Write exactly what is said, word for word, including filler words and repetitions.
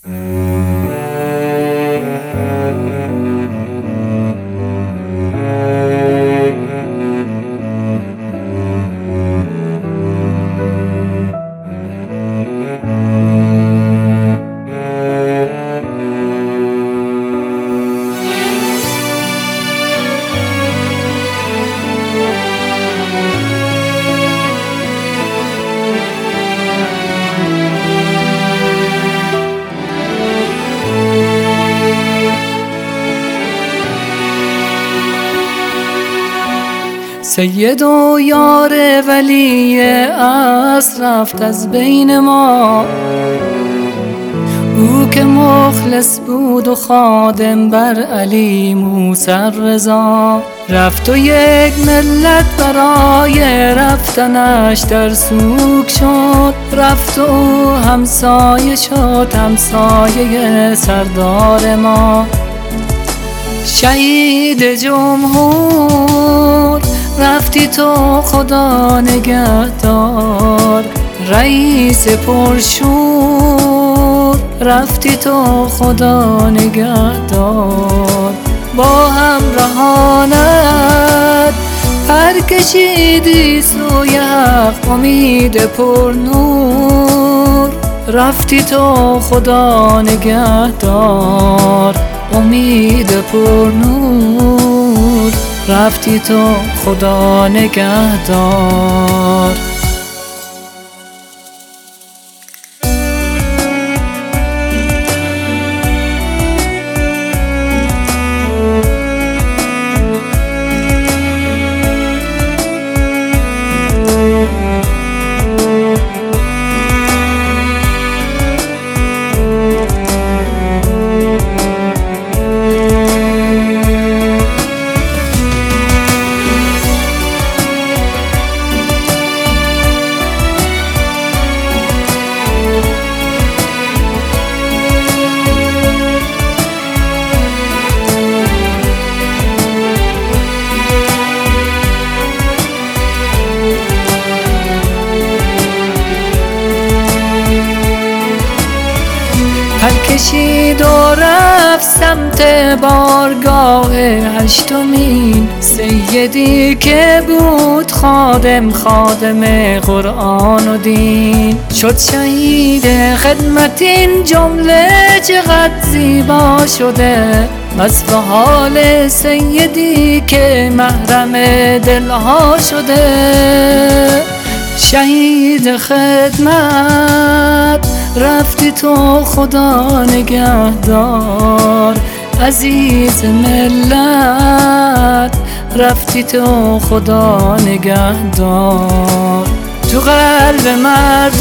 سید و یار ولی اصل رفت از بین ما، او که مخلص بود و خادم بر علی موسی رضا. رفت و یک ملت برای رفتنش در سوگ شد، رفت و همسایه شد همسایه سردار ما. شهید جمهور رفتی تو خدا نگهدار، رئیس پرشور رفتی تو خدا نگهدار. با همراهانت پر کشیدی سوی حق، امید پر نور رفتی تو خدا نگهدار. امید پر نور رفتی تو خدا نگهدار. پر کشید و رفت سمت بارگاه هشتمین، سیدی که بود خادم خادم قرآن و دین. شد شهید خدمت، این جمله چقدر زیبا شده، بس به حال سیدی که محرم دلها شده. شهید خدمت رفتی تو خدا نگهدار، عزیز ملت رفتی تو خدا نگهدار. تو قلب مردم